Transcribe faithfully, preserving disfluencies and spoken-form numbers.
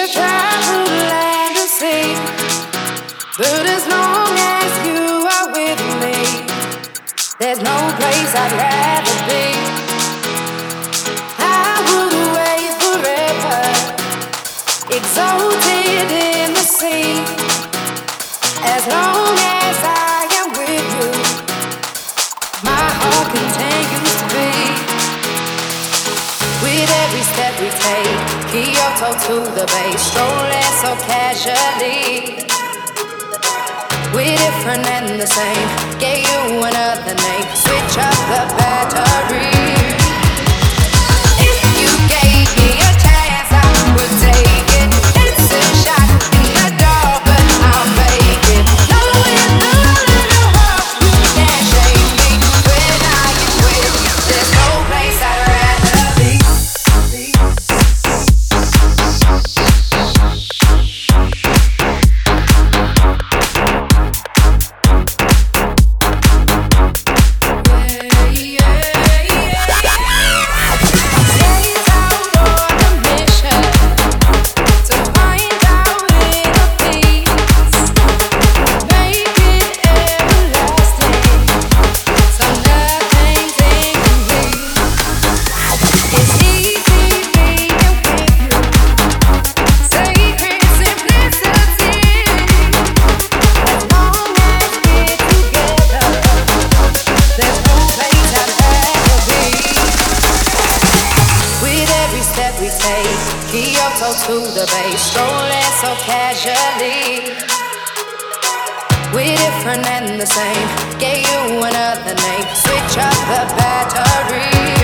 travel land and sea, but as long as you are with me, there's no place I'd rather be. I would wait forever, exalted in the sea, as long as I am with you, my heart continues to beat. With every step we take, Kyoto to the bay, strolling so casually. We're different and the same, gave you another name, switch up the battery. If you gave me a chance, I would take it. It's a shot in the dark, but I'll make it. Knowing the little heart, you can't shake me. When I am with you, there's no place I'd rather be. Kyoto to the bay, strolling so casually. We're different and the same, gave you another name, switch up the battery.